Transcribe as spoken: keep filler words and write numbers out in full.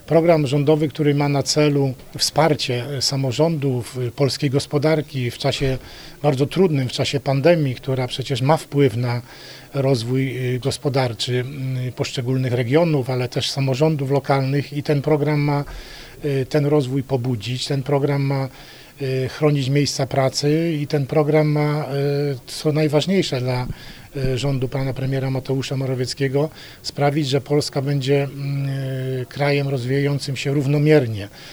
program rządowy, który ma na celu wsparcie samorządów, polskiej gospodarki w czasie bardzo trudnym, w czasie pandemii, która przecież ma wpływ na rozwój gospodarczy poszczególnych regionów, ale też samorządów lokalnych i ten program ma ten rozwój pobudzić, ten program ma chronić miejsca pracy i ten program ma, co najważniejsze dla rządu pana premiera Mateusza Morawieckiego, sprawić, że Polska będzie krajem rozwijającym się równomiernie.